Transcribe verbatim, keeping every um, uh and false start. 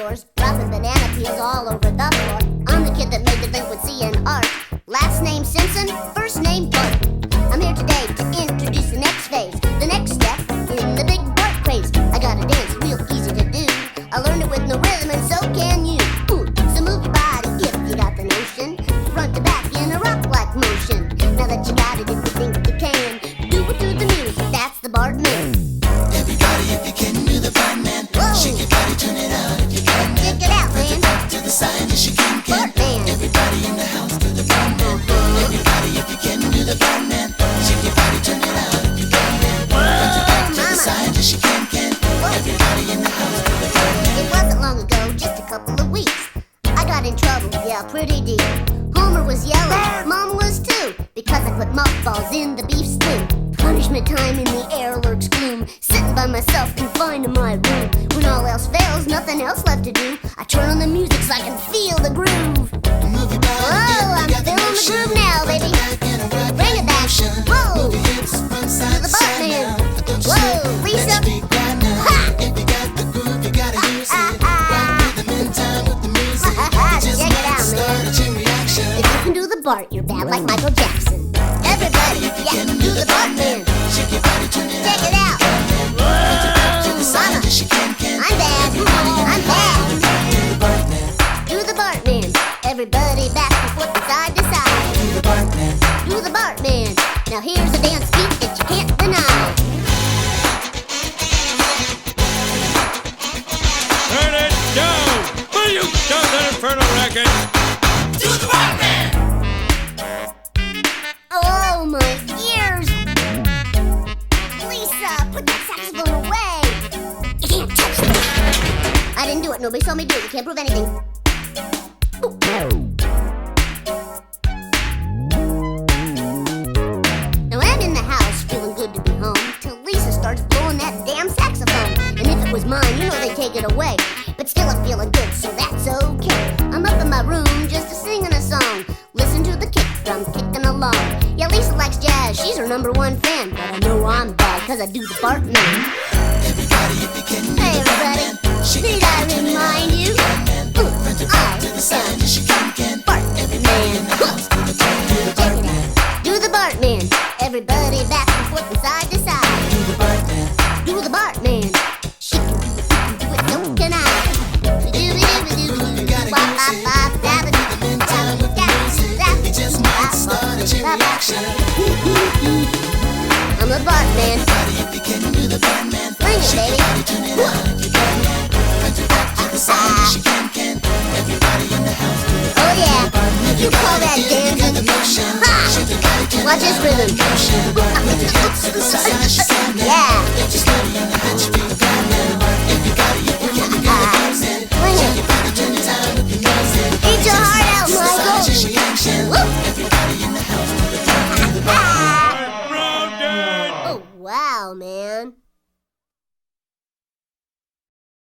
stores, dropping banana peels all over the floor. I'm the kid that made delinquency and art. Last name Simpson, first name Bart. I'm here today to introduce the next phase, the next step in the big Bart craze. I got a dance real easy to do. I learned it with no rhythm and so can you. Ooh, so move your body if you got the notion. Front to back in a rock-like motion. Now that you got it, if you think you can, do it to the music, that's the Bartman. Everybody, if you can do the Bartman. Shake your body, turn it out if you can. Check it out, man. Back to the side, yes you can, can. Bartman. Everybody in the house, do the Bartman. Everybody, if you can do the Bartman. Shake your body, turn it out if you can, can. Back to the side, yes you can, can. Everybody in the house, do the Bartman. It wasn't long ago, just a couple of weeks, I got in trouble, yeah, pretty deep. Homer was yelling, Mom was too, because I put mothballs in the beef stew. Punishment time in the air lurks gloom, sitting by myself confined to my room. When all else fails, nothing else left to do, I turn on the music so I can feel the groove. Move your body, Whoa, I'm if you got the feeling the motion. groove now, baby. Back in a rock Bring it back. motion. Whoa. Move your hips from side To the to side Bartman. now. Don't you Whoa, slip, Lisa. let's be right now. Ha. If you got the groove, you gotta use ah, it. ah. Right rhythm in time with the music. Ha, ha, ha. You just Check it might out, start man. a chain reaction. If you can do the Bart, you're bad like Michael Jackson. Everybody, yeah, do the Bartman. Shake your body, turn it Check out. it out. To the side, Mama. yes you can, can. I'm bad. I'm bad. Do the Bartman. Do the Bartman. Everybody back and forth and side to side. Do the Bartman. Do the Bartman. Now here's a dance beat that you can't deny. Turn it down! Will you stop that infernal racket? Do the Bartman. Oh, my ears! Lisa, put that saxophone away! You can't touch that! I didn't do it. Nobody saw me do it. You can't prove anything. Now I'm in the house, feeling good to be home, till Lisa starts blowing that damn saxophone. And if it was mine, you know they'd take it away. But still I'm feeling good, so that's okay. I'm up in my room just a singing a song. Listen to the kick drum kicking along. Yeah, Lisa likes jazz, she's her number one fan. But I know I'm bad, cause I do the Bartman. Everybody, if you can do Hey the everybody, Bartman. Shake your did I body, turn it remind out. you? Bartman. Ooh, Front to back, I to the side, am yes you can, can. Everybody in the Bartman. house, do the Bartman. Do the Check it Bartman. out. Do the Bartman. Everybody back and forth and side to side. Do the Bartman. Do the Bartman. She can do it, you can do it, so can I. You gotta use it. Rhythm in time with the music. You just might start a chain reaction. I'm the Bartman. Everybody, if you can do the Bartman. Bring it, Shake baby. your body, turn it out if you can. Front to back, to the side, yes you can, can. Everybody in the house, do the Oh yeah, Bartman. you call that You got the dancing? motion. Ha! Shake your body, turn Watch it this out. rhythm. Motion. With your hips to the side, yes you can. Yeah. Get your body in the hot